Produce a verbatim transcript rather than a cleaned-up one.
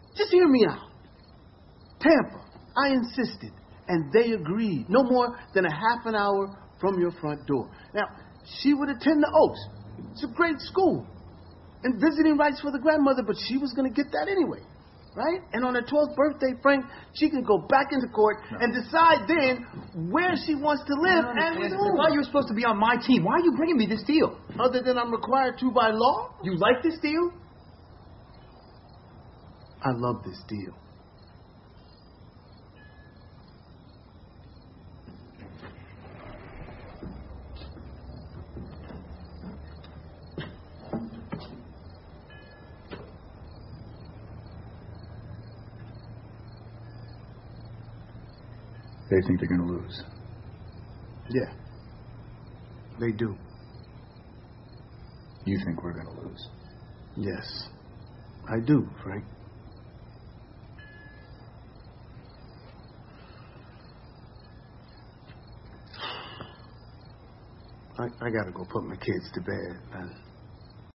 Just hear me out. Tampa, I insisted, and they agreed. No more than a half an hour from your front door. Now, she would attend the Oaks. It's a great school. And visiting rights for the grandmother, but she was going to get that anyway. Right? And on her twelfth birthday, Frank, she can go back into court no. and decide then where she wants to live and with whom. I thought you were supposed to be on my team. Why are you bringing me this deal? Other than I'm required to by law? You like this deal? I love this deal. They think they're going to lose. Yeah, they do. You think we're going to lose? Yes, I do, Frank. I, I gotta go put my kids to bed, man.